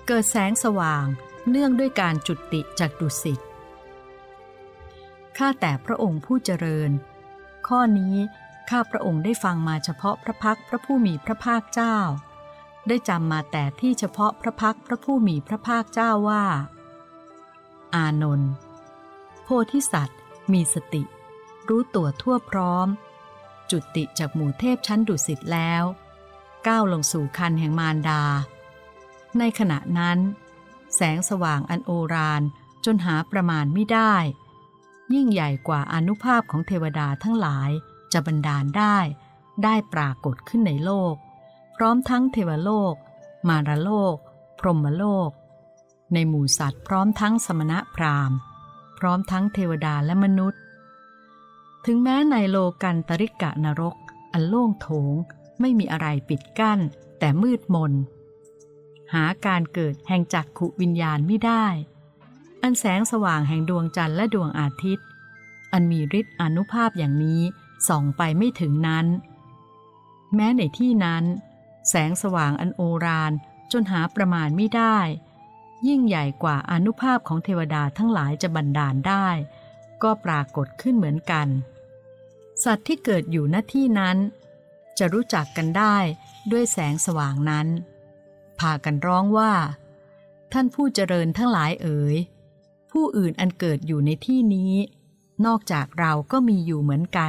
เกิดแสงสว่างเนื่องด้วยการจุติจากดุสิตข้าแต่พระองค์ผู้เจริญข้อนี้ข้าพระองค์ได้ฟังมาเฉพาะพระพักพระผู้มีพระภาคเจ้าได้จำมาแต่ที่เฉพาะพระพักพระผู้มีพระภาคเจ้าว่าอานนท์โพธิสัตว์มีสติรู้ตัวทั่วพร้อมจุติจากหมู่เทพชั้นดุสิตแล้วก้าวลงสู่ครรภ์แห่งมารดาในขณะนั้นแสงสว่างอันโอฬารจนหาประมาณไม่ได้ยิ่งใหญ่กว่าอานุภาพของเทวดาทั้งหลายจะบันดาลได้ปรากฏขึ้นในโลกพร้อมทั้งเทวโลกมารโลกพรหมโลกในหมู่สัตว์พร้อมทั้งสมณพราหมณ์พร้อมทั้งเทวดาและมนุษย์ถึงแม้ในโลกันตริกะนรกอันโล่งโถงไม่มีอะไรปิดกั้นแต่มืดมนหาการเกิดแห่งจักขุวิญญาณไม่ได้อันแสงสว่างแห่งดวงจันทร์และดวงอาทิตย์อันมีฤทธิ์อานุภาพอย่างนี้ส่องไปไม่ถึงนั้นแม้ในที่นั้นแสงสว่างอันโอฬารจนหาประมาณไม่ได้ยิ่งใหญ่กว่าอานุภาพของเทวดาทั้งหลายจะบันดาลได้ก็ปรากฏขึ้นเหมือนกันสัตว์ที่เกิดอยู่ณที่นั้นจะรู้จักกันได้ด้วยแสงสว่างนั้นพากันร้องว่าท่านผู้เจริญทั้งหลายเอ๋ยผู้อื่นอันเกิดอยู่ในที่นี้นอกจากเราก็มีอยู่เหมือนกัน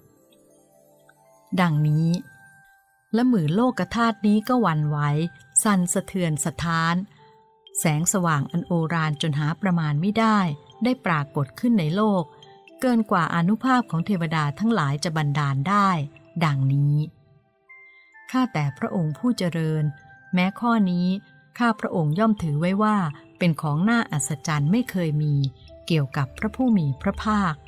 ดังนี้และหมื่นโลกธาตุนี้ก็หวั่นไหวสั่นสะเทือนสะท้านแสงสว่างอันโอฬารจนหาประมาณไม่ได้ปรากฏขึ้นในโลกเกินกว่าอานุภาพของเทวดาทั้งหลายจะบันดาลได้ดังนี้ข้าแต่พระองค์ผู้เจริญแม้ข้อนี้ข้าพระองค์ย่อมถือไว้ว่าเป็นของน่าอัศจรรย์ไม่เคยมีเกี่ยวกับพระผู้มีพระภาค